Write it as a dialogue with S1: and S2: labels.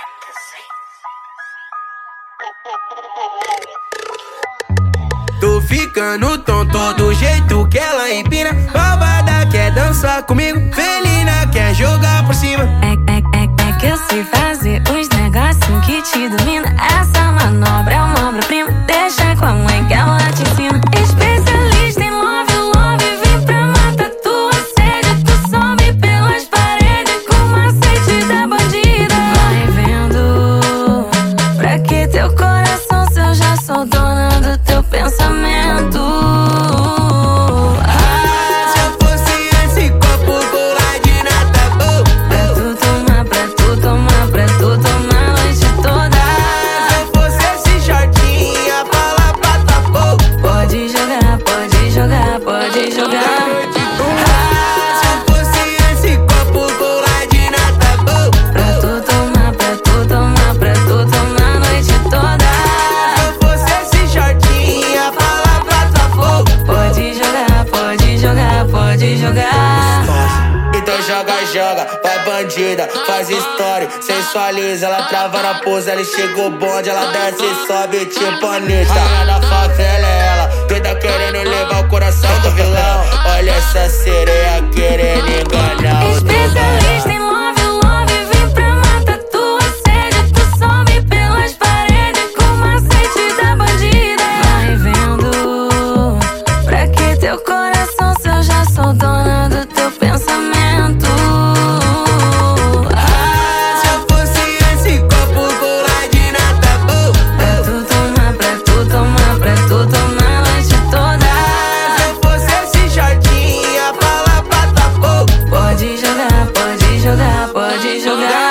S1: Tô ficando tonto do jeito que ela empina. Malvada quer dançar comigo, felina quer jogar por cima.
S2: É que eu sei fazer os negocinhos que te domina. Essa manobra é uma obra-prima. Deixa com a mãe que ela te ensina. Especialista em love, vem pra matar tua sede. Tu sobe pelas paredes com o macete da bandida. Vai vendo, pra que teu coração se eu já sou dona do teu pensamento?
S1: Se eu fosse esse copo coladinho na tabô,
S2: Pra tu tomar a noite toda.
S1: se eu fosse esse shortinho, ia falar pra tua boca.
S2: Pode jogar, pode jogar, pode jogar.
S1: Se eu fosse esse copo coladinho na tabô,
S2: Pra tu tomar a noite toda.
S1: se eu fosse esse shortinho, ia falar pra tua boca.
S2: Pode jogar, pode jogar, pode jogar.
S1: Então joga, vai bandida, faz história, sensualiza. Ela trava na pose, ela chegou bonde, ela desce e sobe tipo Anitta. Rainha da favela é ela, quem tá querendo levar o coração do vilão. Olha essa sereia querendo enganar o
S2: Especialista em love, vem pra matar tua sede. Tu sobe pelas paredes com o macete da bandida. Vai vendo, pra que teu coração se eu já sou dona do teu pensamento?
S1: Se eu fosse esse copo coladinho na tabô,
S2: Pra tu tomar a noite toda.
S1: se eu fosse esse shortinho, ia falar pra tua boca.
S2: Pode jogar, pode jogar, pode jogar.